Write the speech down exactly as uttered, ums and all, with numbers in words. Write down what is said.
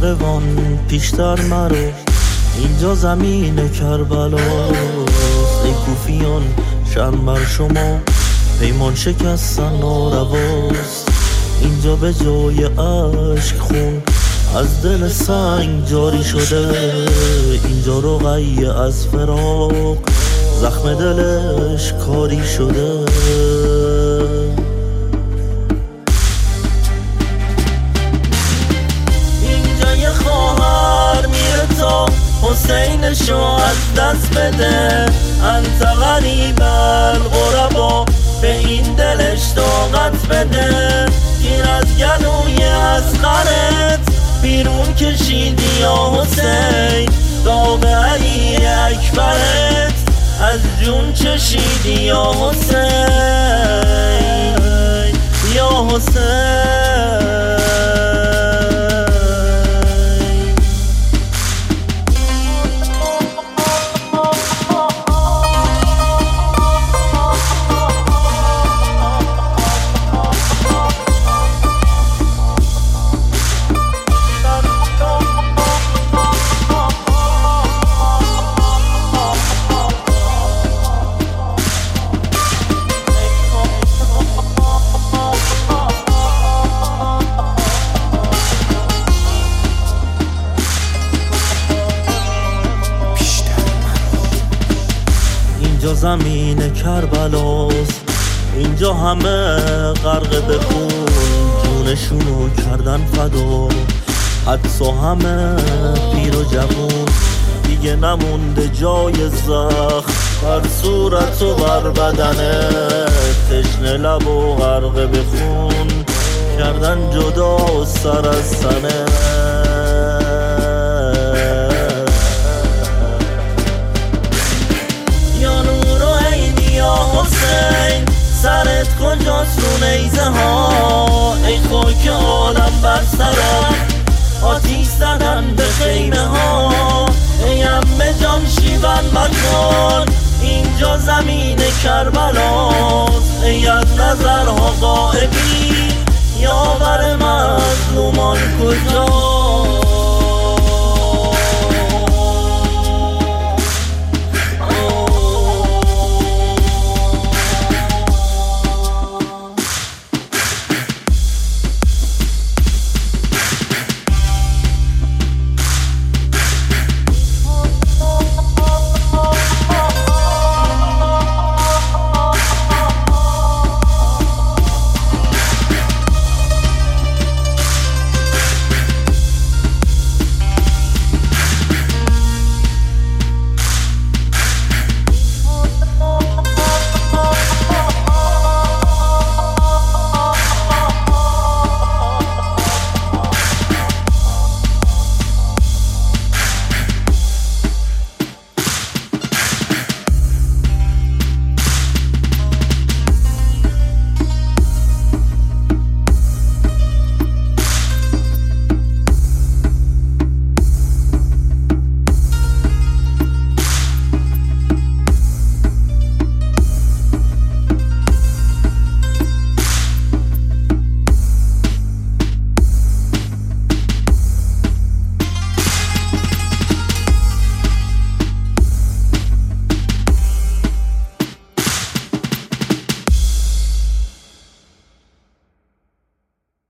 کاروان پیشتر مرو، اینجا زمین کربلاست. ای کوفیان شرم بر شما، پیمان شکستن نارواست. اینجا به جای عشق خون از دل سنگ جاری شده. اینجا رقیه از فراق زخم دلش کاری شده. اینجا یه خواهر میره تا حسینشو از دست بده. انت غریب الغربا، به این دلش طاقت بده. گیر از گلوی اصغرت بیرون کشیدی یا حسین. داغ علی اکبرت از جون چشیدی یا حسین، یا حسین. اینجا زمین کربلاست، اینجا همه غرق به خون، جونشونو کردن فدا. حدسا همه پیر و جوون، دیگه نمونده جای زخم بر صورت و بر بدنه. تشنه لب و غرق به خون کردن جدا سر از سنه. سرت کجاست رو نیزه ها؟ ای خاک عالم بر سرم آتیش زدن به خیمه ها. ای عمه جان شیون مکن، اینجا زمین کربلاست. ای از نظرها غائبی، یاور مظلومان کجا؟